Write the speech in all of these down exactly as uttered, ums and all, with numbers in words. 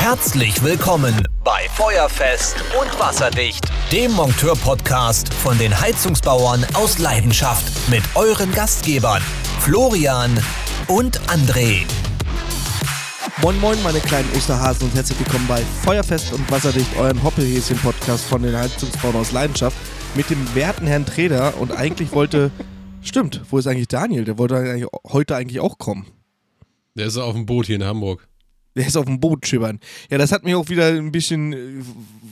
Herzlich willkommen bei Feuerfest und Wasserdicht, dem Monteur-Podcast von den Heizungsbauern aus Leidenschaft mit euren Gastgebern Florian und André. Moin moin meine kleinen Osterhasen und herzlich willkommen bei Feuerfest und Wasserdicht, euren Hoppelhäschen-Podcast von den Heizungsbauern aus Leidenschaft mit dem werten Herrn Treder. Und eigentlich wollte, stimmt, wo ist eigentlich Daniel? Der wollte eigentlich heute eigentlich auch kommen. Der ist auf dem Boot hier in Hamburg. Der ist auf dem Boot schibbern. Ja, das hat mich auch wieder ein bisschen,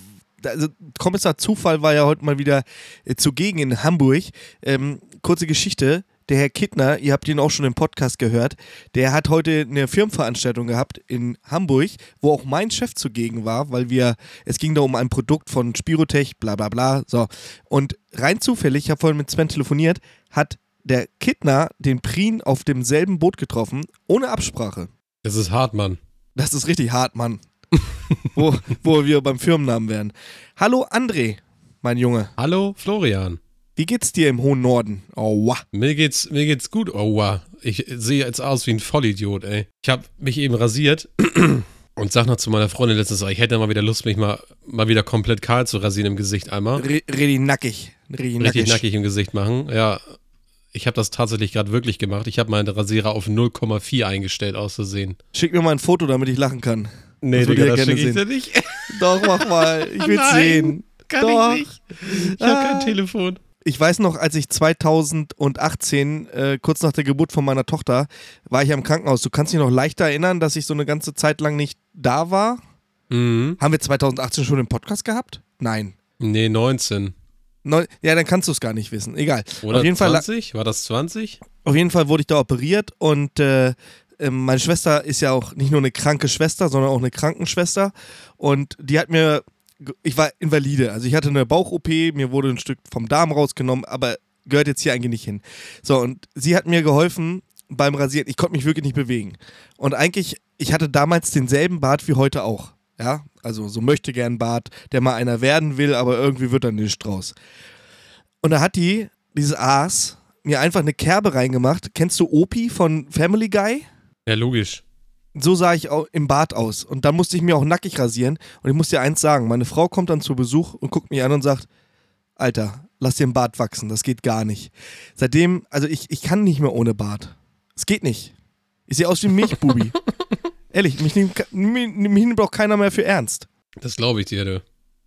also Kommissar Zufall war ja heute mal wieder äh, zugegen in Hamburg. Ähm, kurze Geschichte. Der Herr Kittner, ihr habt ihn auch schon im Podcast gehört, der hat heute eine Firmenveranstaltung gehabt in Hamburg, wo auch mein Chef zugegen war, weil wir, es ging da um ein Produkt von Spirotech, bla bla bla, so. Und rein zufällig, ich habe vorhin mit Sven telefoniert, hat der Kittner den Prien auf demselben Boot getroffen, ohne Absprache. Das ist hart, Mann. Das ist richtig hart, Mann. wo, wo wir beim Firmennamen wären. Hallo André, mein Junge. Hallo Florian. Wie geht's dir im hohen Norden? Aua. Mir geht's, mir geht's gut, aua. Ich sehe jetzt aus wie ein Vollidiot, ey. Ich habe mich eben rasiert und sag noch zu meiner Freundin letztens, ich hätte mal wieder Lust, mich mal, mal wieder komplett kahl zu rasieren im Gesicht einmal. R- richtig nackig. Richtig, Richtig nackig. nackig im Gesicht machen, ja. Ich habe das tatsächlich gerade wirklich gemacht. Ich habe meinen Rasierer auf null Komma vier eingestellt auszusehen. Schick mir mal ein Foto, damit ich lachen kann. Nee, das würde Digga, ich ja das gerne schicke ich sehen. dir nicht. Doch, mach mal. Ich will's Nein, sehen. Kann Doch. ich nicht. Ich habe Ah. kein Telefon. Ich weiß noch, als ich zweitausendachtzehn, äh, kurz nach der Geburt von meiner Tochter, war ich ja im Krankenhaus. Du kannst dich noch leichter erinnern, dass ich so eine ganze Zeit lang nicht da war? Mhm. Haben wir zweitausendachtzehn schon einen Podcast gehabt? Nein. Nee, neunzehn. Neu- ja, dann kannst du es gar nicht wissen. Egal. Oder auf jeden Fall, zwanzig? War das zwanzig? Auf jeden Fall wurde ich da operiert und äh, äh, meine Schwester ist ja auch nicht nur eine kranke Schwester, sondern auch eine Krankenschwester. Und die hat mir, ich war invalide, also ich hatte eine Bauch-O P, mir wurde ein Stück vom Darm rausgenommen, aber gehört jetzt hier eigentlich nicht hin. So, und sie hat mir geholfen beim Rasieren. Ich konnte mich wirklich nicht bewegen. Und eigentlich, ich hatte damals denselben Bart wie heute auch. Ja, also so möchte gern Bart, der mal einer werden will, aber irgendwie wird da nichts draus. Und da hat die, dieses Aas, mir einfach eine Kerbe reingemacht. Kennst du Opie von Family Guy? Ja, logisch. So sah ich auch im Bad aus. Und dann musste ich mir auch nackig rasieren. Und ich muss dir eins sagen, meine Frau kommt dann zu Besuch und guckt mich an und sagt, Alter, lass dir den Bart wachsen, das geht gar nicht. Seitdem, also ich, ich kann nicht mehr ohne Bart. Es geht nicht. Ich sehe aus wie ein Milchbubi. Ehrlich, mich nimmt, mich nimmt auch keiner mehr für ernst. Das glaube ich dir, du.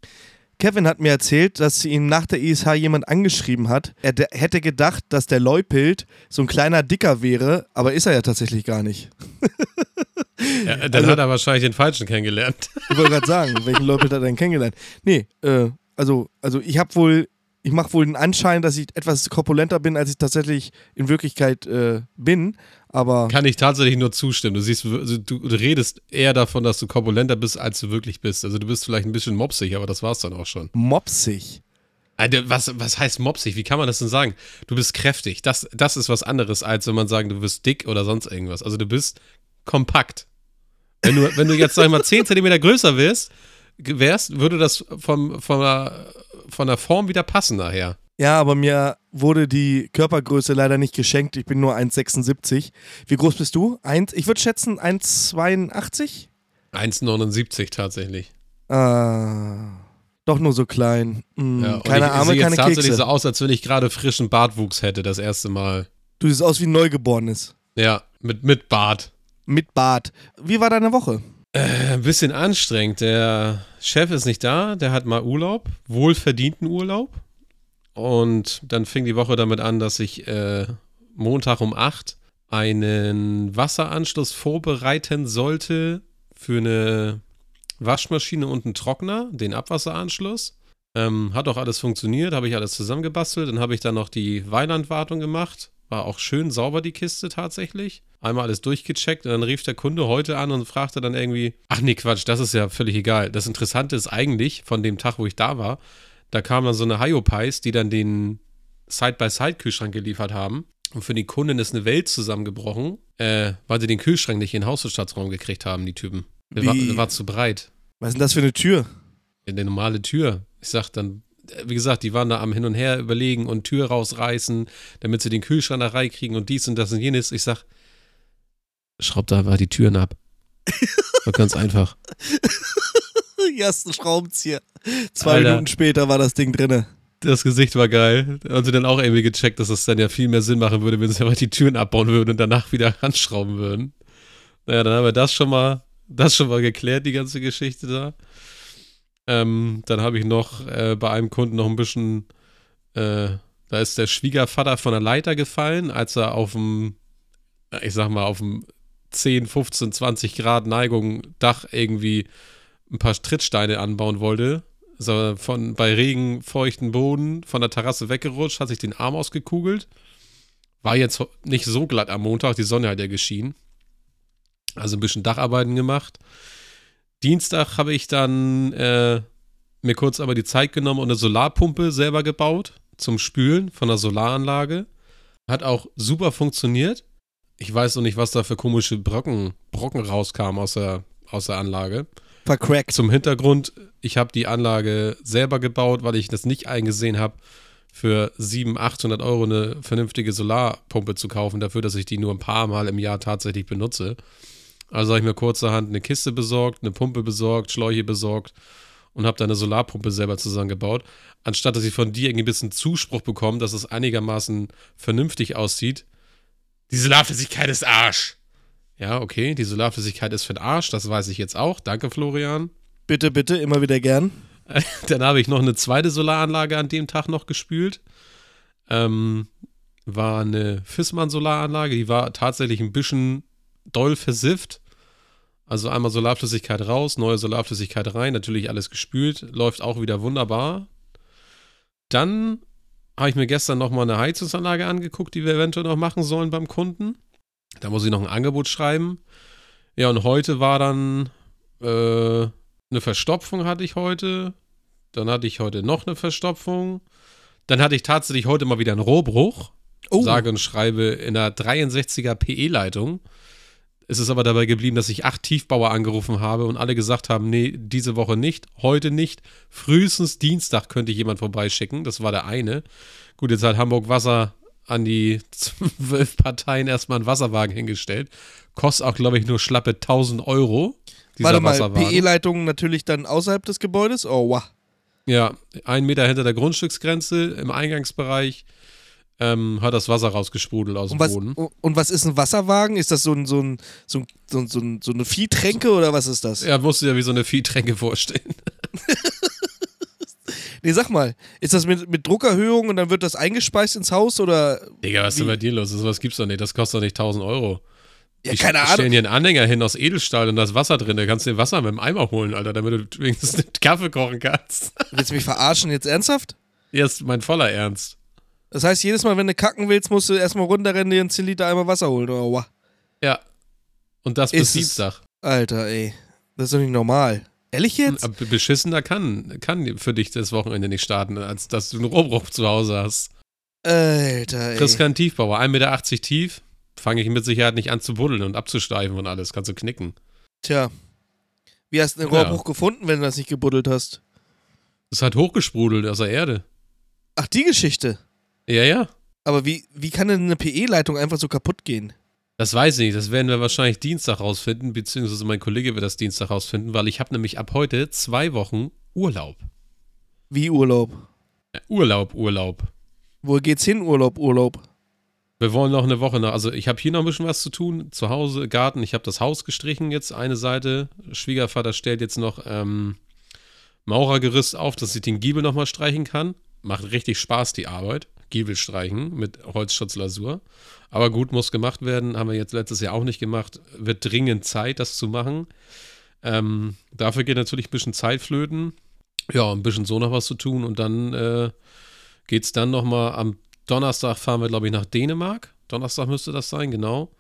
Kevin hat mir erzählt, dass ihm nach der I S H jemand angeschrieben hat. Er d- hätte gedacht, dass der Leupild so ein kleiner Dicker wäre, aber ist er ja tatsächlich gar nicht. Ja, dann Also- hat er wahrscheinlich den Falschen kennengelernt. Ich wollte gerade sagen, welchen Leupild hat er denn kennengelernt? Nee, äh, also, also ich habe wohl, ich mache wohl den Anschein, dass ich etwas korpulenter bin, als ich tatsächlich in Wirklichkeit äh, bin, aber Kann ich tatsächlich nur zustimmen. Du siehst, also du redest eher davon, dass du korpulenter bist, als du wirklich bist. Also du bist vielleicht ein bisschen mopsig, aber das war's dann auch schon. mopsig. Alter, was, was heißt mopsig? Wie kann man das denn sagen? Du bist kräftig. Das, das ist was anderes, als wenn man sagt, du bist dick oder sonst irgendwas. Also du bist kompakt. Wenn du, wenn du jetzt, sag ich mal, zehn Zentimeter größer wärst, wärst, würde das vom, von, der, von der Form wieder passen nachher. Ja, aber mir wurde die Körpergröße leider nicht geschenkt. Ich bin nur eins Komma sechsundsiebzig. Wie groß bist du? Eins, ich würde schätzen eins Komma zweiundachtzig? eins Komma neunundsiebzig tatsächlich. Ah, doch nur so klein. Hm, Ja, und keine ich Arme, sehe keine jetzt tatsächlich Kekse. so aus, als wenn ich gerade frischen Bartwuchs hätte, das erste Mal. Du siehst aus wie ein Neugeborenes. Ja, mit, mit Bart. Mit Bart. Wie war deine Woche? Äh, ein bisschen anstrengend. Der Chef ist nicht da, der hat mal Urlaub, wohlverdienten Urlaub. Und dann fing die Woche damit an, dass ich äh, Montag um acht einen Wasseranschluss vorbereiten sollte für eine Waschmaschine und einen Trockner, den Abwasseranschluss. Ähm, hat auch alles funktioniert, habe ich alles zusammengebastelt. Dann habe ich dann noch die Weilandwartung gemacht. War auch schön sauber, die Kiste tatsächlich. Einmal alles durchgecheckt und dann rief der Kunde heute an und fragte dann irgendwie, ach nee, Quatsch, das ist ja völlig egal. Das Interessante ist eigentlich, von dem Tag, wo ich da war, da kamen dann so eine Hyopies, die dann den Side-by-Side-Kühlschrank geliefert haben. Und für die Kundin ist eine Welt zusammengebrochen, äh, weil sie den Kühlschrank nicht in den Hauszustandsraum gekriegt haben, die Typen. Der war, Wie? der war zu breit. Was ist denn das für eine Tür? In der normale Tür. Ich sag dann, wie gesagt, die waren da am Hin und Her überlegen und Tür rausreißen, damit sie den Kühlschrank da reinkriegen und dies und das und jenes. Ich sag, schraubt da einfach die Türen ab. War ganz einfach. Hier hast du einen Schraubenzieher. Zwei Alter. Minuten später war das Ding drinne. Das Gesicht war geil. Da haben sie dann auch irgendwie gecheckt, dass es dann ja viel mehr Sinn machen würde, wenn sie einfach die Türen abbauen würden und danach wieder ranschrauben würden. Naja, dann haben wir das schon mal, das schon mal geklärt, die ganze Geschichte da. Ähm, dann habe ich noch äh, bei einem Kunden noch ein bisschen, äh, da ist der Schwiegervater von der Leiter gefallen, als er auf dem, ich sag mal, auf dem zehn, fünfzehn, zwanzig Grad Neigung Dach irgendwie ein paar Trittsteine anbauen wollte. Ist er von, bei Regen, feuchten Boden von der Terrasse weggerutscht, hat sich den Arm ausgekugelt. War jetzt nicht so glatt am Montag, die Sonne hat ja geschienen. Also ein bisschen Dacharbeiten gemacht. Dienstag habe ich dann äh, mir kurz aber die Zeit genommen und eine Solarpumpe selber gebaut zum Spülen von der Solaranlage. Hat auch super funktioniert. Ich weiß noch nicht, was da für komische Brocken, Brocken rauskamen aus der, aus der Anlage. Vercrackt. Zum Hintergrund, ich habe die Anlage selber gebaut, weil ich das nicht eingesehen habe, für siebenhundert, achthundert Euro eine vernünftige Solarpumpe zu kaufen, dafür, dass ich die nur ein paar Mal im Jahr tatsächlich benutze. Also habe ich mir kurzerhand eine Kiste besorgt, eine Pumpe besorgt, Schläuche besorgt und habe dann eine Solarpumpe selber zusammengebaut. Anstatt, dass ich von dir irgendwie ein bisschen Zuspruch bekomme, dass es einigermaßen vernünftig aussieht. Die Solarflüssigkeit ist Arsch. Ja, okay, die Solarflüssigkeit ist für den Arsch, das weiß ich jetzt auch. Danke, Florian. Bitte, bitte, immer wieder gern. Dann habe ich noch eine zweite Solaranlage an dem Tag noch gespült. Ähm, war eine Fissmann-Solaranlage, die war tatsächlich ein bisschen doll versifft. Also einmal Solarflüssigkeit raus, neue Solarflüssigkeit rein, natürlich alles gespült, läuft auch wieder wunderbar. Dann habe ich mir gestern nochmal eine Heizungsanlage angeguckt, die wir eventuell noch machen sollen beim Kunden. Da muss ich noch ein Angebot schreiben. Ja, und heute war dann äh, eine Verstopfung hatte ich heute. Dann hatte ich heute noch eine Verstopfung. Dann hatte ich tatsächlich heute mal wieder einen Rohrbruch. Oh. Sage und schreibe in einer dreiundsechziger P E-Leitung. Es ist aber dabei geblieben, dass ich acht Tiefbauer angerufen habe und alle gesagt haben, nee, diese Woche nicht, heute nicht. Frühestens Dienstag könnte ich jemand vorbeischicken. Das war der eine. Gut, jetzt hat Hamburg Wasser an die zwölf Parteien erstmal einen Wasserwagen hingestellt. Kostet auch, glaube ich, nur schlappe tausend Euro. Warte mal, P E-Leitung natürlich dann außerhalb des Gebäudes? Oh, wow. Ja, einen Meter hinter der Grundstücksgrenze im Eingangsbereich ähm, hat das Wasser rausgesprudelt aus dem und was, Boden. Und was ist ein Wasserwagen? Ist das so, ein, so, ein, so, ein, so, ein, so, ein, so eine Viehtränke oder was ist das? Ja, musst du dir ja wie so eine Viehtränke vorstellen. Nee, sag mal, ist das mit, mit Druckerhöhung und dann wird das eingespeist ins Haus oder? Digga, was ist denn bei dir los? Was gibt's doch nicht? Das kostet doch nicht tausend Euro. Ja, ich keine Ahnung. stellen hier einen Anhänger hin aus Edelstahl und da ist Wasser drin. Da kannst du dir Wasser mit dem Eimer holen, Alter, damit du wenigstens einen Kaffee kochen kannst. Willst du mich verarschen jetzt ernsthaft? Jetzt mein voller Ernst. Das heißt, jedes Mal, wenn du kacken willst, musst du erstmal runterrennen, dir einen zehn Liter Eimer Wasser holen, oder? Wow. Ja. Und das bis Ist es- Dienstag. Alter, ey. Das ist doch nicht normal. Ehrlich jetzt? Aber beschissener kann, kann für dich das Wochenende nicht starten, als dass du einen Rohrbruch zu Hause hast. Alter, ey. Chris kein Tiefbauer, ein Meter achtzig tief, fange ich mit Sicherheit nicht an zu buddeln und abzusteifen und alles, kannst du knicken. Tja. Wie hast du den Ja. Rohrbruch gefunden, wenn du das nicht gebuddelt hast? Es hat hochgesprudelt aus der Erde. Ach, die Geschichte. Ja, ja. Aber wie, wie kann denn eine P E-Leitung einfach so kaputt gehen? Das weiß ich nicht, das werden wir wahrscheinlich Dienstag rausfinden, beziehungsweise mein Kollege wird das Dienstag rausfinden, weil ich habe nämlich ab heute zwei Wochen Urlaub. Wie Urlaub? Ja, Urlaub, Urlaub. Wo geht's hin, Urlaub, Urlaub? Wir wollen noch eine Woche nach, also ich habe hier noch ein bisschen was zu tun, zu Hause, Garten, ich habe das Haus gestrichen jetzt, eine Seite, Schwiegervater stellt jetzt noch ähm, Maurergerüst auf, dass ich den Giebel nochmal streichen kann. Macht richtig Spaß, die Arbeit, Giebel streichen mit Holzschutzlasur. Aber gut, muss gemacht werden, haben wir jetzt letztes Jahr auch nicht gemacht, wird dringend Zeit, das zu machen. Ähm, dafür geht natürlich ein bisschen Zeit flöten, ja, ein bisschen so noch was zu tun und dann äh, geht es dann nochmal am Donnerstag fahren wir, glaube ich, nach Dänemark. Donnerstag müsste das sein, genau.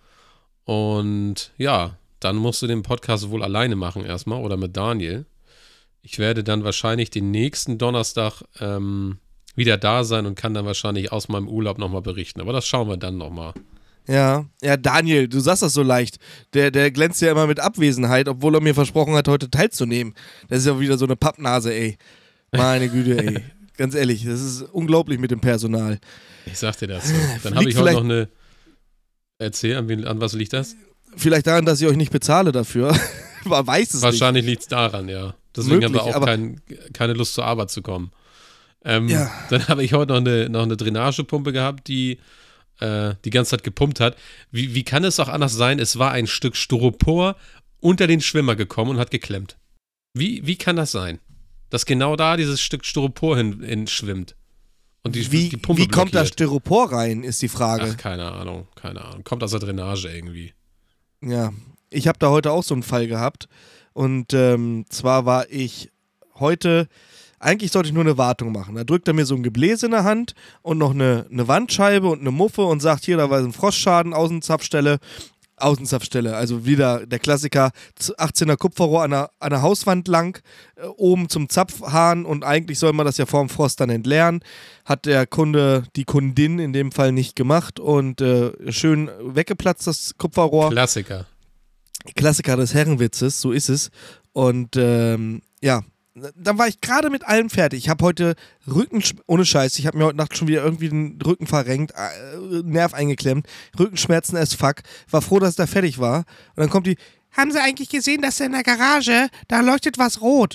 Und ja, dann musst du den Podcast wohl alleine machen erstmal oder mit Daniel. Ich werde dann wahrscheinlich den nächsten Donnerstag ähm, wieder da sein und kann dann wahrscheinlich aus meinem Urlaub nochmal berichten. Aber das schauen wir dann nochmal. Ja, ja, Daniel, du sagst das so leicht. Der, der glänzt ja immer mit Abwesenheit, obwohl er mir versprochen hat, heute teilzunehmen. Das ist ja wieder so eine Pappnase, ey. Meine Güte, ey. Ganz ehrlich, das ist unglaublich mit dem Personal. Ich sag dir das. So. Dann habe ich Liegt heute vielleicht- noch eine. Erzähl, an, wen, an was liegt das? Vielleicht daran, dass ich euch nicht bezahle dafür. Man weiß es Wahrscheinlich nicht. liegt es daran, ja. Deswegen Möglich, haben wir auch aber- kein, keine Lust zur Arbeit zu kommen. Ähm, Ja. Dann habe ich heute noch eine, noch eine Drainagepumpe gehabt, die äh, die ganze Zeit gepumpt hat. Wie, wie kann es auch anders sein? Es war ein Stück Styropor unter den Schwimmer gekommen und hat geklemmt. Wie, wie kann das sein? Dass genau da dieses Stück Styropor hin, hin schwimmt. Und die, Wie, die Pumpe wie kommt das blockiert. Styropor rein, ist die Frage. Ach, keine Ahnung, keine Ahnung. Kommt aus der Drainage irgendwie. Ja, ich habe da heute auch so einen Fall gehabt. Und ähm, zwar war ich heute, eigentlich sollte ich nur eine Wartung machen. Da drückt er mir so ein Gebläse in der Hand und noch eine, eine Wandscheibe und eine Muffe und sagt, hier, da war ein Frostschaden, Außenzapfstelle. Außenzapfstelle, also wieder der Klassiker, achtzehner Kupferrohr an der, an der Hauswand lang, äh, oben zum Zapfhahn und eigentlich soll man das ja vor dem Frost dann entleeren. Hat der Kunde, die Kundin in dem Fall nicht gemacht und äh, schön weggeplatzt, das Kupferrohr. Klassiker. Klassiker des Herrenwitzes, so ist es. Und ähm, ja, dann war ich gerade mit allem fertig. Ich habe heute Rücken, ohne Scheiß, ich habe mir heute Nacht schon wieder irgendwie den Rücken verrenkt, äh, Nerv eingeklemmt, Rückenschmerzen as fuck. War froh, dass ich da fertig war. Und dann kommt die, haben Sie eigentlich gesehen, dass in der Garage, da leuchtet was rot?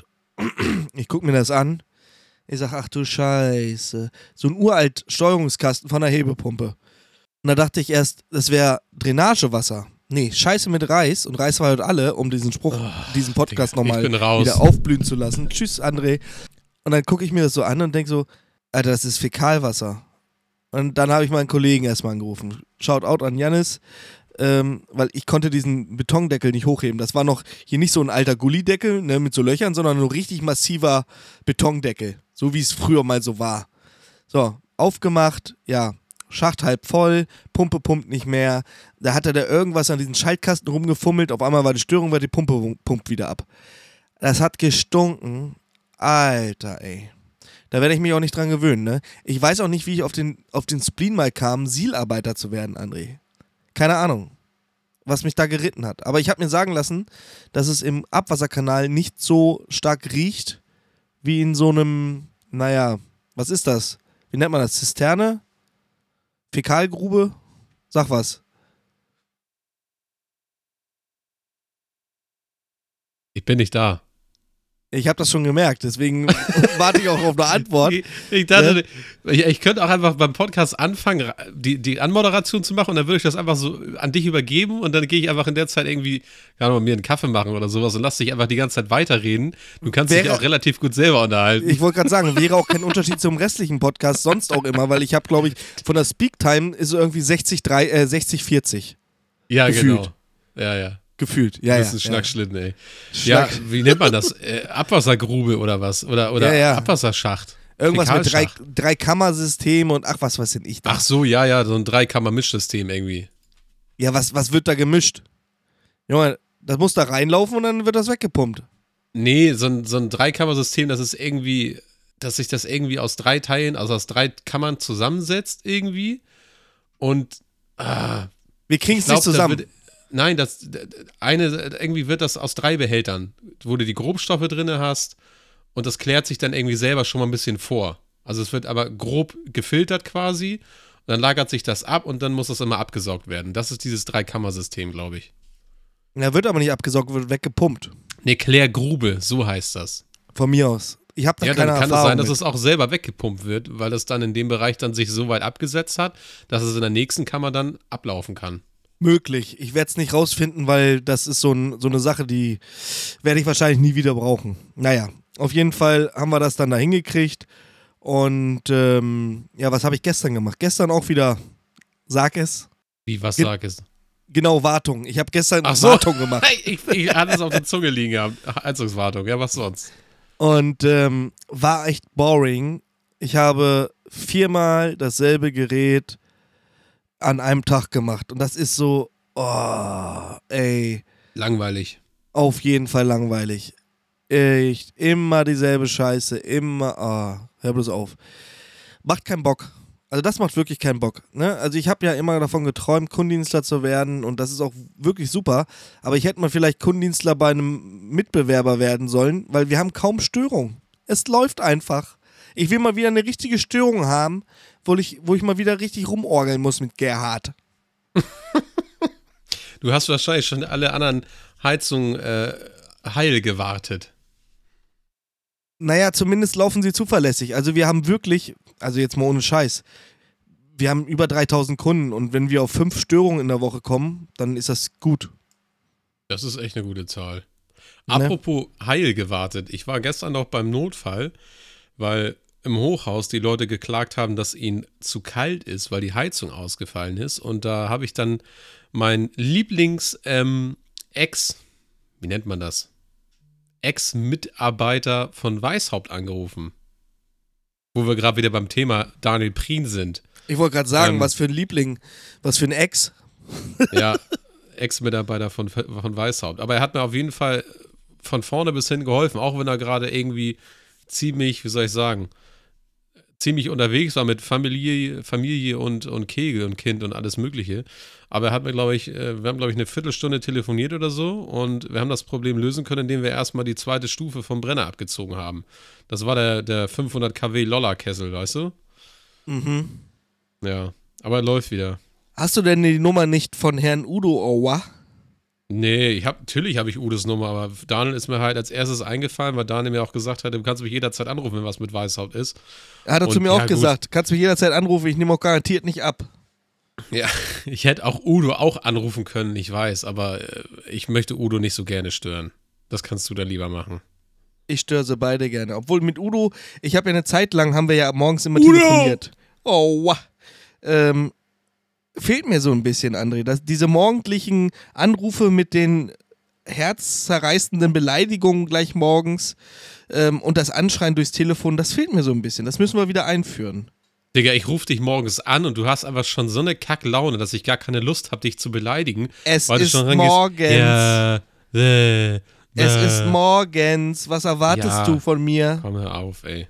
Ich gucke mir das an. Ich sag, ach du Scheiße. So ein uralt Steuerungskasten von der Hebepumpe. Und da dachte ich erst, das wäre Drainagewasser. Nee, Scheiße mit Reis und Reis war heute alle, um diesen Spruch, Oh, diesen Podcast Digga, ich nochmal bin raus. wieder aufblühen zu lassen. Tschüss, André. Und dann gucke ich mir das so an und denke so, Alter, das ist Fäkalwasser. Und dann habe ich meinen Kollegen erstmal angerufen. Shoutout an Jannis, ähm, weil ich konnte diesen Betondeckel nicht hochheben. Das war noch hier nicht so ein alter Gullideckel, ne, mit so Löchern, sondern ein richtig massiver Betondeckel. So wie es früher mal so war. So, aufgemacht, ja. Schacht halb voll, Pumpe pumpt nicht mehr. Da hat er da irgendwas an diesen Schaltkasten rumgefummelt. Auf einmal war die Störung, weil die Pumpe pumpt wieder ab. Das hat gestunken. Alter, ey. Da werde ich mich auch nicht dran gewöhnen, ne? Ich weiß auch nicht, wie ich auf den, auf den Spleen mal kam, Sielarbeiter zu werden, André. Keine Ahnung, was mich da geritten hat. Aber ich habe mir sagen lassen, dass es im Abwasserkanal nicht so stark riecht, wie in so einem, naja, was ist das? Wie nennt man das? Zisterne? Fäkalgrube? Sag was. Ich bin nicht da. Ich habe das schon gemerkt, deswegen warte ich auch auf eine Antwort. Ich, ich dachte, ich, ich könnte auch einfach beim Podcast anfangen, die, die Anmoderation zu machen und dann würde ich das einfach so an dich übergeben und dann gehe ich einfach in der Zeit irgendwie, kann man mir einen Kaffee machen oder sowas und lass dich einfach die ganze Zeit weiterreden. Du kannst Wäre, dich auch relativ gut selber unterhalten. Ich wollte gerade sagen, wäre auch kein Unterschied zum restlichen Podcast, sonst auch immer, weil ich habe, glaube ich, von der Speak-Time ist so irgendwie sechzig vierzig. Ja, gefühlt. genau. Ja, ja. Gefühlt, ja, Das ja. ist ein Schnackschlitten, ey. Schnack. Ja, wie nennt man das? Äh, Abwassergrube oder was? Oder, oder Ja, ja. Abwasserschacht? Irgendwas mit drei, Fäkalschacht. drei Kammersystem und ach, was weiß denn ich da? Ach so, ja, ja, so ein Dreikammer-Mischsystem irgendwie. Ja, was, was wird da gemischt? Junge, das muss da reinlaufen und dann wird das weggepumpt. Nee, so ein, so ein Dreikammer-System, das ist irgendwie, dass sich das irgendwie aus drei Teilen, also aus drei Kammern zusammensetzt irgendwie. Und ah, Wir kriegen es glaub, nicht zusammen. da wird, nein, das eine, irgendwie wird das aus drei Behältern, wo du die Grobstoffe drin hast und das klärt sich dann irgendwie selber schon mal ein bisschen vor. Also es wird aber grob gefiltert quasi und dann lagert sich das ab und dann muss das immer abgesaugt werden. Das ist dieses Dreikammer-System, glaube ich. Ja, wird aber nicht abgesaugt, wird weggepumpt. Ne, Klärgrube, so heißt das. Von mir aus. Ich habe da Ja, keine dann kann es Erfahrung sein, dass mit. es auch selber weggepumpt wird, weil es dann in dem Bereich dann sich so weit abgesetzt hat, dass es in der nächsten Kammer dann ablaufen kann. Möglich. Ich werde es nicht rausfinden, weil das ist so, ein, so eine Sache, die werde ich wahrscheinlich nie wieder brauchen. Naja, auf jeden Fall haben wir das dann da hingekriegt. Und ähm, ja, was habe ich gestern gemacht? Gestern auch wieder, sag es, Wie, was Ge- sag ich? genau, Wartung. Ich habe gestern Ach so. Wartung gemacht. Ich, ich hatte es auf der Zunge liegen gehabt. Heizungswartung, ja, was sonst? Und ähm, war echt boring. Ich habe viermal dasselbe Gerät an einem Tag gemacht. Und das ist so, oh, ey, Langweilig. auf jeden Fall langweilig. Echt, immer dieselbe Scheiße, immer, oh, hör bloß auf. Macht keinen Bock. Also das macht wirklich keinen Bock. Ne? Also ich habe ja immer davon geträumt, Kundendienstler zu werden und das ist auch wirklich super. Aber ich hätte mal vielleicht Kundendienstler bei einem Mitbewerber werden sollen, weil wir haben kaum Störung. Es läuft einfach. Ich will mal wieder eine richtige Störung haben, wo ich, wo ich mal wieder richtig rumorgeln muss mit Gerhard. Du hast wahrscheinlich schon alle anderen Heizungen äh, heil gewartet. Naja, zumindest laufen sie zuverlässig. Also wir haben wirklich, also jetzt mal ohne Scheiß, wir haben über dreitausend Kunden und wenn wir auf fünf Störungen in der Woche kommen, dann ist das gut. Das ist echt eine gute Zahl. Ne? Apropos heil gewartet. Ich war gestern noch beim Notfall, weil im Hochhaus die Leute geklagt haben, dass ihnen zu kalt ist, weil die Heizung ausgefallen ist. Und da habe ich dann mein Lieblings ähm, Ex, wie nennt man das? Ex-Mitarbeiter von Weishaupt angerufen. Wo wir gerade wieder beim Thema Daniel Prien sind. Ich wollte gerade sagen, Ähm, was für ein Liebling, was für ein Ex. Ja, Ex-Mitarbeiter von, von Weishaupt. Aber er hat mir auf jeden Fall von vorne bis hin geholfen, auch wenn er gerade irgendwie ziemlich, wie soll ich sagen, ziemlich unterwegs war mit Familie, Familie und, und Kegel und Kind und alles Mögliche. Aber er hat mir, glaube ich, wir haben, glaube ich, eine Viertelstunde telefoniert oder so und wir haben das Problem lösen können, indem wir erstmal die zweite Stufe vom Brenner abgezogen haben. Das war der, der fünfhundert Kilowatt Lolla-Kessel, weißt du? Mhm. Ja, aber er läuft wieder. Hast du denn die Nummer nicht von Herrn Udo Owa? Nee, ich hab, natürlich habe ich Udes Nummer, aber Daniel ist mir halt als erstes eingefallen, weil Daniel mir auch gesagt hat, du kannst mich jederzeit anrufen, wenn was mit Weishaupt ist. Hat er Und zu mir ja, auch gut. gesagt, kannst mich jederzeit anrufen, ich nehme auch garantiert nicht ab. Ja, ich hätte auch Udo auch anrufen können, ich weiß, aber äh, ich möchte Udo nicht so gerne stören. Das kannst du dann lieber machen. Ich störe sie beide gerne. Obwohl mit Udo, ich habe ja eine Zeit lang, haben wir ja morgens immer Udo! telefoniert. Oh, wow. Ähm, fehlt mir so ein bisschen, André. Das, diese morgendlichen Anrufe mit den herzzerreißenden Beleidigungen gleich morgens ähm, und das Anschreien durchs Telefon, das fehlt mir so ein bisschen. Das müssen wir wieder einführen. Digga, ich rufe dich morgens an und du hast einfach schon so eine Kacklaune, dass ich gar keine Lust habe, dich zu beleidigen. Es weil du ist schon rangehst, morgens. Ja, äh, Es äh. ist morgens. Was erwartest Ja. du von mir? Komm hör auf, ey.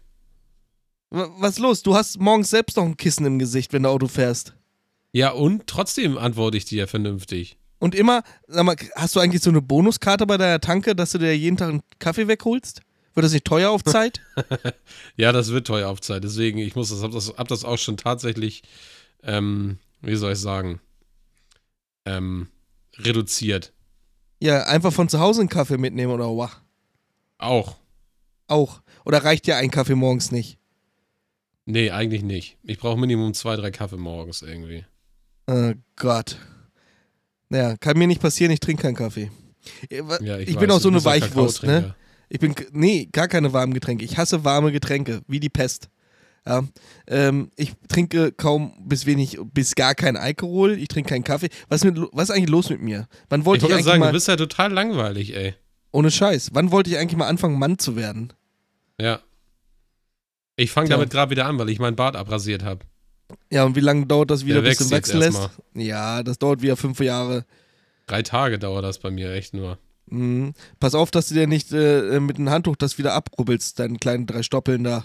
W- Was ist los? Du hast morgens selbst noch ein Kissen im Gesicht, wenn du Auto fährst. Ja, und trotzdem antworte ich dir vernünftig. Und immer, sag mal, hast du eigentlich so eine Bonuskarte bei deiner Tanke, dass du dir jeden Tag einen Kaffee wegholst? Wird das nicht teuer auf Zeit? Ja, das wird teuer auf Zeit. Deswegen, ich muss das, hab das, hab das auch schon tatsächlich, ähm, wie soll ich sagen, ähm, reduziert. Ja, einfach von zu Hause einen Kaffee mitnehmen oder wach. Auch. Auch. Oder reicht dir ein Kaffee morgens nicht? Nee, eigentlich nicht. Ich brauche Minimum zwei, drei Kaffee morgens irgendwie. Oh Gott. Naja, kann mir nicht passieren, ich trinke keinen Kaffee. Ja, ich ich bin weiß, auch so du eine bist ein Weichwurst, ne? Kakaotrinker. Ich bin, nee, gar keine warmen Getränke. Ich hasse warme Getränke, wie die Pest. Ja, ähm, ich trinke kaum bis wenig, bis gar keinen Alkohol. Ich trinke keinen Kaffee. Was ist, mit, was ist eigentlich los mit mir? Wann Ich wollte wollte ich, gerade eigentlich sagen, mal, du bist ja total langweilig, ey. ohne Scheiß, wann wollte ich eigentlich mal anfangen, Mann zu werden? Ja. Ich fange Tja. damit gerade wieder an, weil ich meinen Bart abrasiert habe. Ja, und wie lange dauert das wieder, Der bis du wächst wachsen jetzt lässt? Ja, das dauert wieder fünf Jahre. Drei Tage dauert das bei mir, echt nur. Mhm. Pass auf, dass du dir nicht äh, mit einem Handtuch das wieder abrubbelst, deinen kleinen drei Stoppeln da.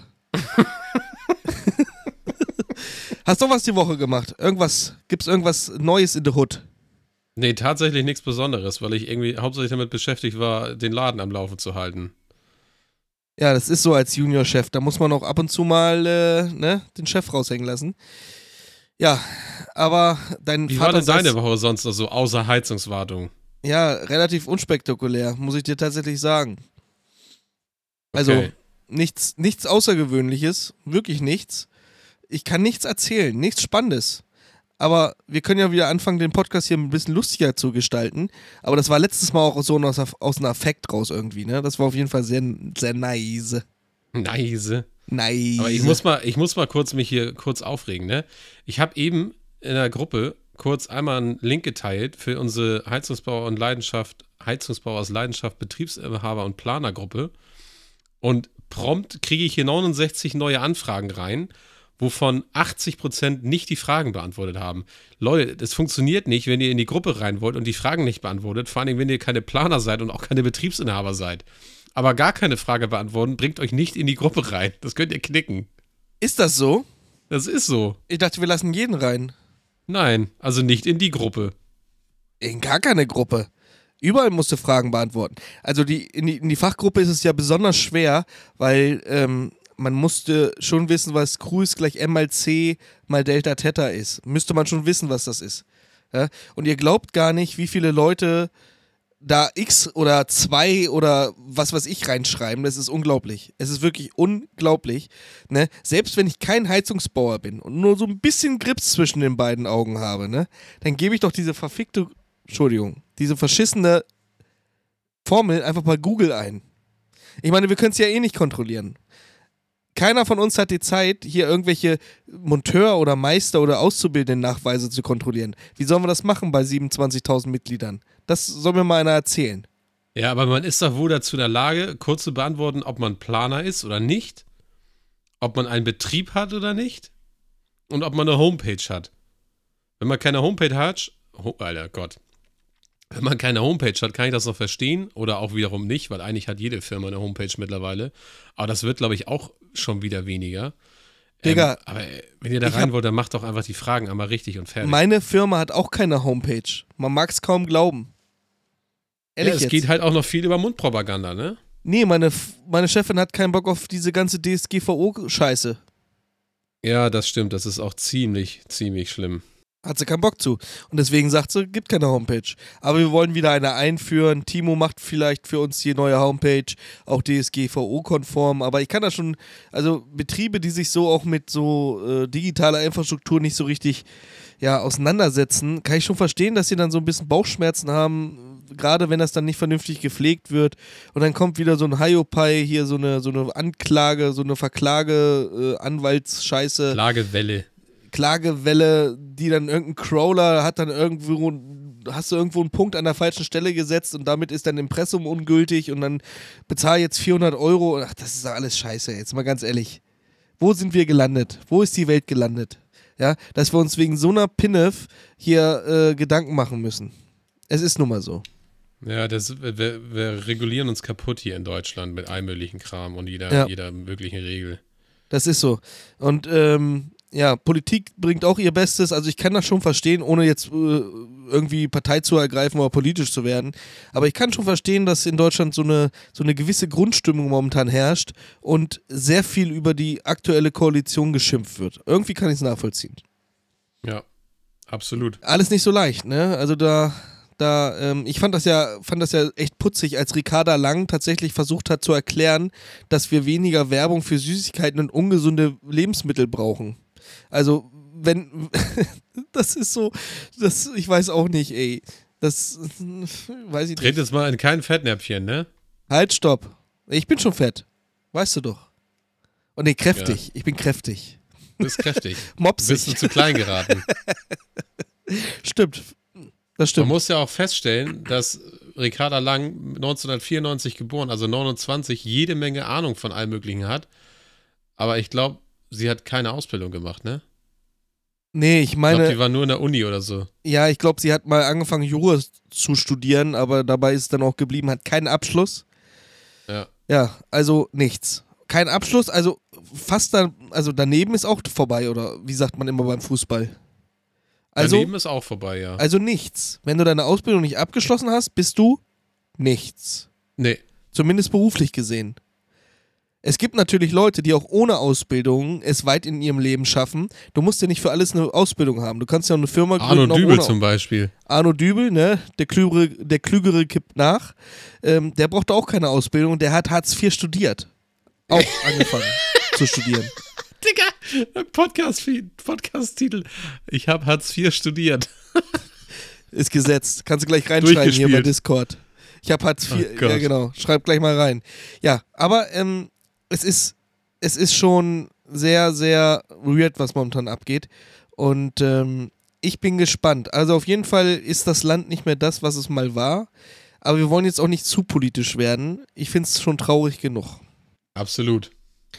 Hast du was die Woche gemacht? Irgendwas, gibt's irgendwas Neues in der Hood? Nee, tatsächlich nichts Besonderes, weil ich irgendwie hauptsächlich damit beschäftigt war, den Laden am Laufen zu halten. Ja, das ist so als Juniorchef. Da muss man auch ab und zu mal äh, ne, den Chef raushängen lassen. Ja, aber dein Wie Vater war denn saß- deine Woche sonst noch so, außer Heizungswartung? Ja, relativ unspektakulär, muss ich dir tatsächlich sagen. Also Okay. nichts, nichts Außergewöhnliches, wirklich nichts. Ich kann nichts erzählen, nichts Spannendes. Aber wir können ja wieder anfangen, den Podcast hier ein bisschen lustiger zu gestalten. Aber das war letztes Mal auch so aus, aus einem Affekt raus irgendwie, ne? Das war auf jeden Fall sehr, sehr nice. Nice. Nice. Aber ich muss mal, ich muss mal kurz mich hier kurz aufregen, ne? Ich habe eben in der Gruppe kurz einmal einen Link geteilt für unsere Heizungsbauer und Leidenschaft, Heizungsbauer aus Leidenschaft, Betriebsinhaber und Planergruppe. Und prompt kriege ich hier neunundsechzig neue Anfragen rein, wovon achtzig Prozent nicht die Fragen beantwortet haben. Leute, das funktioniert nicht, wenn ihr in die Gruppe rein wollt und die Fragen nicht beantwortet, vor allem, wenn ihr keine Planer seid und auch keine Betriebsinhaber seid. Aber gar keine Frage beantworten, bringt euch nicht in die Gruppe rein. Das könnt ihr knicken. Ist das so? Das ist so. Ich dachte, wir lassen jeden rein. Nein, also nicht in die Gruppe. In gar keine Gruppe. Überall musst du Fragen beantworten. Also die, in, die, in die Fachgruppe ist es ja besonders schwer, weil ähm, man musste schon wissen, was Q ist gleich M mal C mal Delta Theta ist. Müsste man schon wissen, was das ist. Ja? Und ihr glaubt gar nicht, wie viele Leute da X oder zwei oder was weiß ich reinschreiben. Das ist unglaublich. Es ist wirklich unglaublich. Ne? Selbst wenn ich kein Heizungsbauer bin und nur so ein bisschen Grips zwischen den beiden Augen habe, ne? Dann gebe ich doch diese verfickte, Entschuldigung, diese verschissene Formel einfach bei Google ein. Ich meine, wir können es ja eh nicht kontrollieren. Keiner von uns hat die Zeit, hier irgendwelche Monteur- oder Meister- oder Auszubildenden-Nachweise zu kontrollieren. Wie sollen wir das machen bei siebenundzwanzigtausend Mitgliedern? Das soll mir mal einer erzählen. Ja, aber man ist doch wohl dazu in der Lage, kurz zu beantworten, ob man Planer ist oder nicht, ob man einen Betrieb hat oder nicht und ob man eine Homepage hat. Wenn man keine Homepage hat, oh, Alter Gott, wenn man keine Homepage hat, kann ich das noch verstehen oder auch wiederum nicht, weil eigentlich hat jede Firma eine Homepage mittlerweile. Aber das wird, glaube ich, auch schon wieder weniger. Digga. Ähm, aber wenn ihr da rein wollt, dann macht doch einfach die Fragen einmal richtig und fertig. Meine Firma hat auch keine Homepage. Man mag es kaum glauben. Ehrlich ja, es jetzt. geht halt auch noch viel über Mundpropaganda, ne? Nee, meine, meine Chefin hat keinen Bock auf diese ganze D S G V O-Scheiße. Ja, das stimmt. Das ist auch ziemlich, ziemlich schlimm. Hat sie keinen Bock zu. Und deswegen sagt sie, gibt keine Homepage. Aber wir wollen wieder eine einführen. Timo macht vielleicht für uns die neue Homepage, auch D S G V O-konform. Aber ich kann da schon, also Betriebe, die sich so auch mit so äh, digitaler Infrastruktur nicht so richtig ja, auseinandersetzen, kann ich schon verstehen, dass sie dann so ein bisschen Bauchschmerzen haben, gerade wenn das dann nicht vernünftig gepflegt wird. Und dann kommt wieder so ein Hiopai, hier so eine, so eine Anklage, so eine Verklage, äh, Anwaltsscheiße. Klagewelle. Klagewelle, die dann irgendein Crawler hat dann irgendwo, hast du irgendwo einen Punkt an der falschen Stelle gesetzt und damit ist dein Impressum ungültig und dann bezahl jetzt vierhundert Euro. Ach, das ist doch alles scheiße, jetzt mal ganz ehrlich. Wo sind wir gelandet? Wo ist die Welt gelandet? Ja, dass wir uns wegen so einer Pinnef hier äh, Gedanken machen müssen. Es ist nun mal so. Ja, das, wir, wir regulieren uns kaputt hier in Deutschland mit allem möglichen Kram und jeder, Ja. jeder möglichen Regel. Das ist so. Und ähm, ja, Politik bringt auch ihr Bestes. Also ich kann das schon verstehen, ohne jetzt äh, irgendwie Partei zu ergreifen oder politisch zu werden. Aber ich kann schon verstehen, dass in Deutschland so eine, so eine gewisse Grundstimmung momentan herrscht und sehr viel über die aktuelle Koalition geschimpft wird. Irgendwie kann ich es nachvollziehen. Ja, absolut. Alles nicht so leicht, ne? Also da... Da, ähm, ich fand das ja, fand das ja echt putzig, als Ricarda Lang tatsächlich versucht hat zu erklären, dass wir weniger Werbung für Süßigkeiten und ungesunde Lebensmittel brauchen. Also, wenn, das ist so, das, ich weiß auch nicht, ey. Das, weiß ich Dreht nicht. jetzt mal in kein Fettnäpfchen, ne? Halt, stopp. Ich bin schon fett. Weißt du doch. Und nee, kräftig. Ja. Ich bin kräftig. Du bist kräftig. Mopsig. Bist du zu klein geraten. Stimmt. Das stimmt. Man muss ja auch feststellen, dass Ricarda Lang neunzehnhundertvierundneunzig geboren, also neunundzwanzig, jede Menge Ahnung von allem Möglichen hat. Aber ich glaube, sie hat keine Ausbildung gemacht, ne? Nee, ich meine. Ich glaube, die war nur in der Uni oder so. Ja, ich glaube, sie hat mal angefangen, Jura zu studieren, aber dabei ist es dann auch geblieben, hat keinen Abschluss. Ja. Ja, also nichts. Kein Abschluss, also fast dann, also daneben ist auch vorbei, oder wie sagt man immer beim Fußball? Also, Daneben ist auch vorbei, ja. Also nichts. Wenn du deine Ausbildung nicht abgeschlossen hast, bist du nichts. Nee. Zumindest beruflich gesehen. Es gibt natürlich Leute, die auch ohne Ausbildung es weit in ihrem Leben schaffen. Du musst ja nicht für alles eine Ausbildung haben. Du kannst ja auch eine Firma gründen. Arno Dübel ohne zum Beispiel. Arno Dübel, ne? Der Klügere, der Klügere kippt nach. Ähm, der brauchte auch keine Ausbildung. Der hat Hartz vier studiert. Auch angefangen zu studieren. Digga, Podcast-Titel. Podcast ich habe Hartz vier studiert. Ist gesetzt. Kannst du gleich reinschreiben hier bei Discord. Ich habe Hartz vier. Oh ja, genau. Schreib gleich mal rein. Ja, aber ähm, es ist, es ist schon sehr, sehr weird, was momentan abgeht. Und ähm, ich bin gespannt. Also auf jeden Fall ist das Land nicht mehr das, was es mal war. Aber wir wollen jetzt auch nicht zu politisch werden. Ich finde es schon traurig genug. Absolut.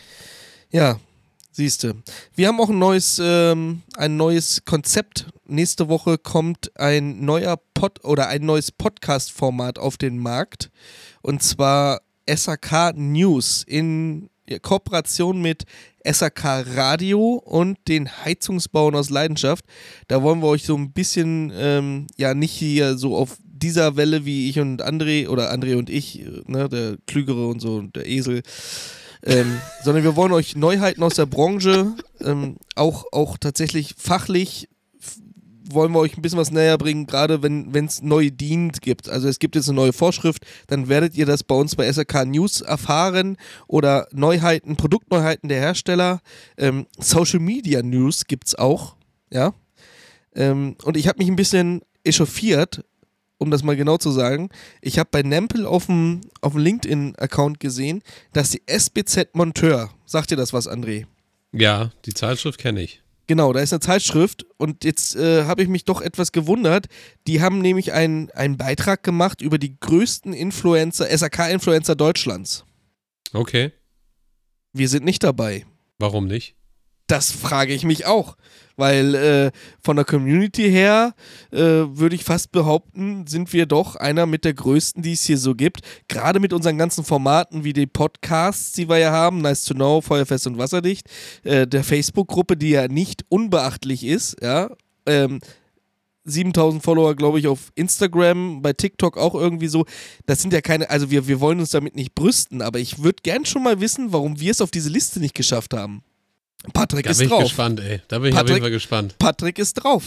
Ja, siehste. Wir haben auch ein neues, ähm, ein neues Konzept. Nächste Woche kommt ein neuer Pod oder ein neues Podcast-Format auf den Markt. Und zwar S A K News in Kooperation mit S A K Radio und den Heizungsbauern aus Leidenschaft. Da wollen wir euch so ein bisschen, ähm, ja, nicht hier so auf dieser Welle wie ich und André oder André und ich, ne, der Klügere und so und der Esel, ähm, sondern wir wollen euch Neuheiten aus der Branche, ähm, auch, auch tatsächlich fachlich f- wollen wir euch ein bisschen was näher bringen, gerade wenn es neue D I N gibt. Also es gibt jetzt eine neue Vorschrift, dann werdet ihr das bei uns bei S R K News erfahren oder Neuheiten, Produktneuheiten der Hersteller. Ähm, Social Media News gibt es auch, ja. Ähm, und ich habe mich ein bisschen echauffiert, um das mal genau zu sagen. Ich habe bei Nempel auf dem auf dem LinkedIn-Account gesehen, dass die S B Z Monteur, sagt dir das was, André? Ja, die Zeitschrift kenne ich. Genau, da ist eine Zeitschrift und jetzt äh, habe ich mich doch etwas gewundert. Die haben nämlich einen, einen Beitrag gemacht über die größten Influencer, S R K-Influencer Deutschlands. Okay. Wir sind nicht dabei. Warum nicht? Das frage ich mich auch, weil äh, von der Community her äh, würde ich fast behaupten, sind wir doch einer mit der größten, die es hier so gibt. Gerade mit unseren ganzen Formaten wie die Podcasts, die wir ja haben, Nice to Know, Feuerfest und Wasserdicht, äh, der Facebook-Gruppe, die ja nicht unbeachtlich ist, ja, ähm, siebentausend Follower, glaube ich, auf Instagram, bei TikTok auch irgendwie so. Das sind ja keine, also wir, wir wollen uns damit nicht brüsten, aber ich würde gern schon mal wissen, warum wir es auf diese Liste nicht geschafft haben. Patrick da ist bin drauf. Ich gespannt, ey. Da bin ich Patrick, auf jeden Fall gespannt. Patrick ist drauf.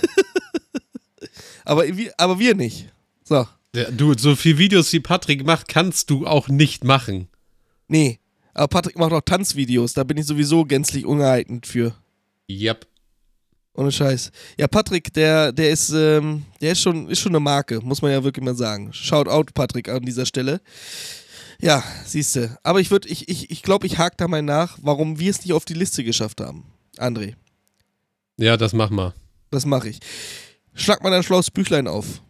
aber, wir, aber wir nicht. So. Ja, du, so viele Videos wie Patrick macht, kannst du auch nicht machen. Nee, aber Patrick macht auch Tanzvideos. Da bin ich sowieso gänzlich ungeeignet für. Yep. Ohne Scheiß. Ja, Patrick, der, der ist, ähm, der ist schon, ist schon eine Marke, muss man ja wirklich mal sagen. Shout out, Patrick, an dieser Stelle. Ja, siehste. Aber ich würde, ich, ich, ich glaube, ich hake da mal nach, warum wir es nicht auf die Liste geschafft haben. André. Ja, das mach mal. Das mache ich. Schlag mal dein schlaues Büchlein auf.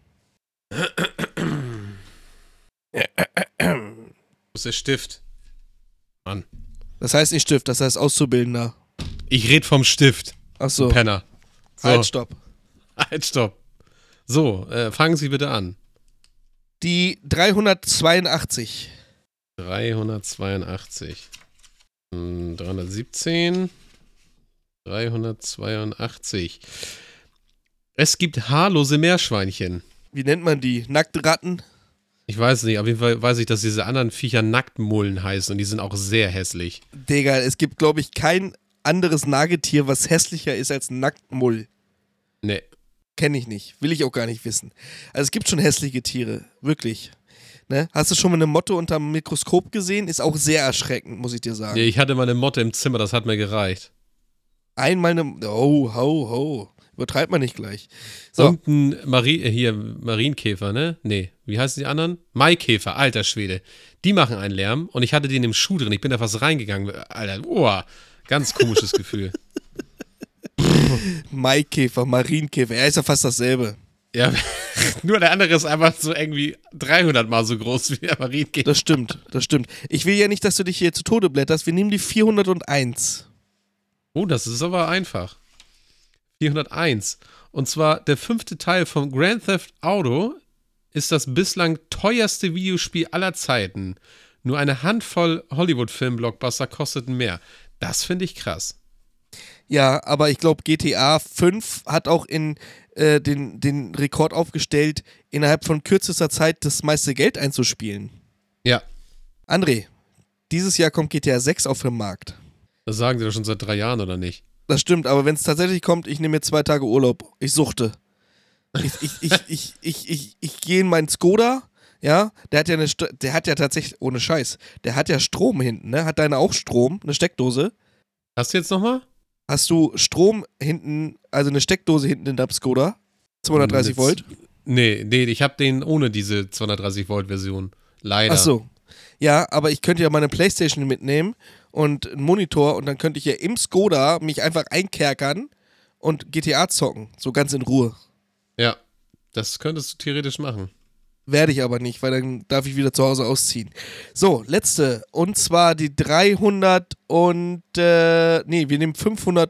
Wo ist der Stift? Mann. Das heißt nicht Stift, das heißt Auszubildender. Ich red vom Stift. Ach so. Penner. So. Halt, stopp. Halt, stopp. So, äh, fangen Sie bitte an. Die dreihundertzweiundachtzig. dreihundertzweiundachtzig. dreihundertsiebzehn. dreihundertzweiundachtzig. Es gibt haarlose Meerschweinchen. Wie nennt man die? Nacktratten? Ich weiß nicht, auf jeden Fall weiß ich, dass diese anderen Viecher Nacktmullen heißen und die sind auch sehr hässlich. Digga, es gibt, glaube ich, kein anderes Nagetier, was hässlicher ist als ein Nacktmull. Nee. Kenne ich nicht. Will ich auch gar nicht wissen. Also es gibt schon hässliche Tiere. Wirklich. Ne? Hast du schon mal eine Motte unterm Mikroskop gesehen? Ist auch sehr erschreckend, muss ich dir sagen. Nee, ich hatte mal eine Motte im Zimmer, das hat mir gereicht. Einmal eine... Oh, ho, ho. Übertreibt man nicht gleich. So. Und ein Mari äh, hier, Marienkäfer, ne? Nee, wie heißen die anderen? Maikäfer, alter Schwede. Die machen einen Lärm und ich hatte den im Schuh drin. Ich bin da fast reingegangen. Alter, oh, ganz komisches Gefühl. Maikäfer, Marienkäfer, er ist ja fast dasselbe. Ja, nur der andere ist einfach so irgendwie dreihundert Mal so groß wie der Marienkäfer. Das stimmt, das stimmt. Ich will ja nicht, dass du dich hier zu Tode blätterst. Wir nehmen die vierhunderteins. Oh, das ist aber einfach. vierhunderteins. Und zwar der fünfte Teil von Grand Theft Auto ist das bislang teuerste Videospiel aller Zeiten. Nur eine Handvoll Hollywood-Film-Blockbuster kosteten mehr. Das finde ich krass. Ja, aber ich glaube, G T A fünf hat auch in, äh, den, den Rekord aufgestellt, innerhalb von kürzester Zeit das meiste Geld einzuspielen. Ja. André, dieses Jahr kommt G T A sechs auf den Markt. Das sagen sie doch schon seit drei Jahren, oder nicht? Das stimmt, aber wenn es tatsächlich kommt, ich nehme mir zwei Tage Urlaub. Ich suchte. Ich, ich, ich, ich, ich, ich, ich gehe in meinen Skoda, ja, der hat ja eine, St- der hat ja tatsächlich, ohne Scheiß, der hat ja Strom hinten, ne? Hat deine auch Strom, eine Steckdose? Hast du jetzt nochmal? Hast du Strom hinten, also eine Steckdose hinten in deinem Skoda? zweihundertdreißig Volt? Nee, nee, ich habe den ohne diese zweihundertdreißig Volt Version. Leider. Ach so. Ja, aber ich könnte ja meine Playstation mitnehmen und einen Monitor und dann könnte ich ja im Skoda mich einfach einkerkern und G T A zocken. So ganz in Ruhe. Ja, das könntest du theoretisch machen. Werde ich aber nicht, weil dann darf ich wieder zu Hause ausziehen. So, letzte. Und zwar die dreihundert und, äh, nee, wir nehmen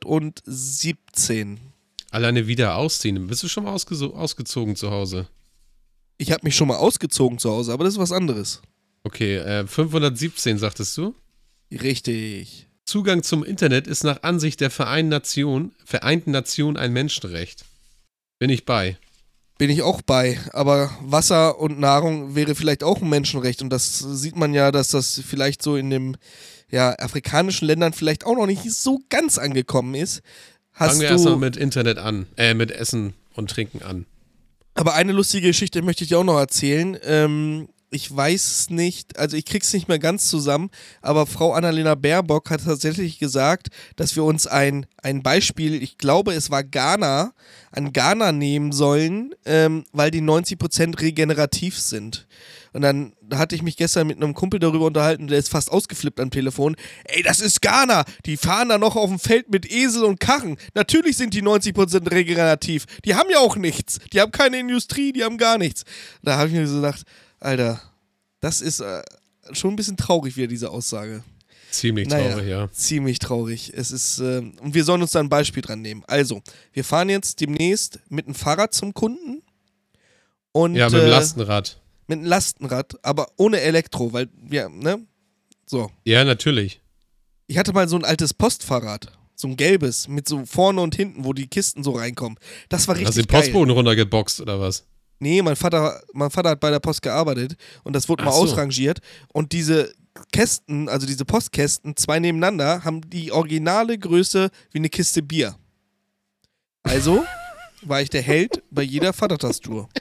fünfhundertsiebzehn. Alleine wieder ausziehen. Bist du schon mal ausge- ausgezogen zu Hause? Ich habe mich schon mal ausgezogen zu Hause, aber das ist was anderes. Okay, äh, fünfhundertsiebzehn sagtest du? Richtig. Zugang zum Internet ist nach Ansicht der Vereinten Nationen, Vereinten Nationen ein Menschenrecht. Bin ich bei. Bin ich auch bei, aber Wasser und Nahrung wäre vielleicht auch ein Menschenrecht und das sieht man ja, dass das vielleicht so in den ja, afrikanischen Ländern vielleicht auch noch nicht so ganz angekommen ist. Hast Fangen wir du, erstmal mit Internet an, äh, mit Essen und Trinken an. aber eine lustige Geschichte möchte ich dir auch noch erzählen. Ähm, ich weiß es nicht, also ich krieg's nicht mehr ganz zusammen, aber Frau Annalena Baerbock hat tatsächlich gesagt, dass wir uns ein, ein Beispiel, ich glaube es war Ghana, an Ghana nehmen sollen, ähm, weil die neunzig Prozent regenerativ sind. Und dann hatte ich mich gestern mit einem Kumpel darüber unterhalten, der ist fast ausgeflippt am Telefon. Ey, das ist Ghana, die fahren da noch auf dem Feld mit Esel und Karren. Natürlich sind die neunzig Prozent regenerativ. Die haben ja auch nichts. Die haben keine Industrie, die haben gar nichts. Da habe ich mir so gedacht, Alter, das ist äh, schon ein bisschen traurig wieder, diese Aussage. Ziemlich Naja, traurig, ja. Ziemlich traurig. Es ist, äh, und wir sollen uns da ein Beispiel dran nehmen. Also, wir fahren jetzt demnächst mit dem Fahrrad zum Kunden. Und, Ja, mit dem äh, Lastenrad. mit einem Lastenrad, aber ohne Elektro, weil wir, ne? So. Ja, natürlich. Ich hatte mal so ein altes Postfahrrad. So ein gelbes, mit so vorne und hinten, wo die Kisten so reinkommen. Das war richtig Hast du den geil. Postboden runtergeboxt oder was? Nee, mein Vater, mein Vater hat bei der Post gearbeitet und das wurde mal Ach so. ausrangiert. Und diese Kästen, also diese Postkästen, zwei nebeneinander, haben die originale Größe wie eine Kiste Bier. Also war ich der Held bei jeder Vatertagstour.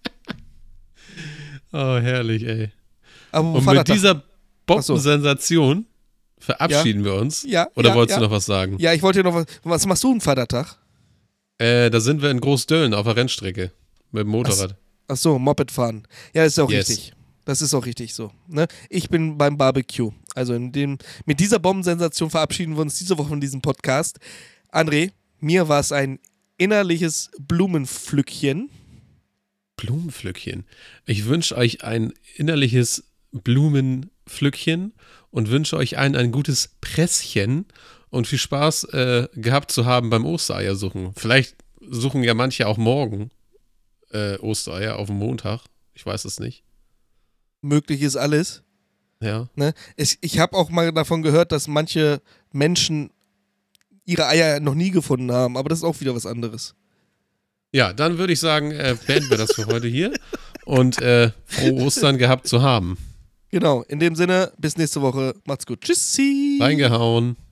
Oh, herrlich, ey. Aber Und mit Vatertag- dieser Bombensensation verabschieden wir uns. Ja, Oder ja, wolltest ja. du noch was sagen? Ja, ich wollte dir noch was. Was machst du einen Vatertag? Äh, da sind wir in Großdölln auf der Rennstrecke. Mit dem Motorrad. Ach so, Moped fahren. Ja, das ist auch Yes. richtig. Das ist auch richtig so. Ne? Ich bin beim Barbecue. Also in dem, mit dieser Bombensensation verabschieden wir uns diese Woche von diesem Podcast. André, mir war es ein innerliches Blumenpflückchen. Blumenpflückchen. Ich wünsche euch ein innerliches Blumenpflückchen und wünsche euch allen ein gutes Presschen und viel Spaß äh, gehabt zu haben beim Ostereier suchen. Vielleicht suchen ja manche auch morgen äh, Ostereier auf dem Montag. Ich weiß es nicht. Möglich ist alles. Ja. Ne? Ich, ich habe auch mal davon gehört, dass manche Menschen ihre Eier noch nie gefunden haben, aber das ist auch wieder was anderes. Ja, dann würde ich sagen, äh, beenden wir das für heute hier und äh, frohe Ostern gehabt zu haben. Genau, in dem Sinne, bis nächste Woche. Macht's gut. Tschüssi. Reingehauen.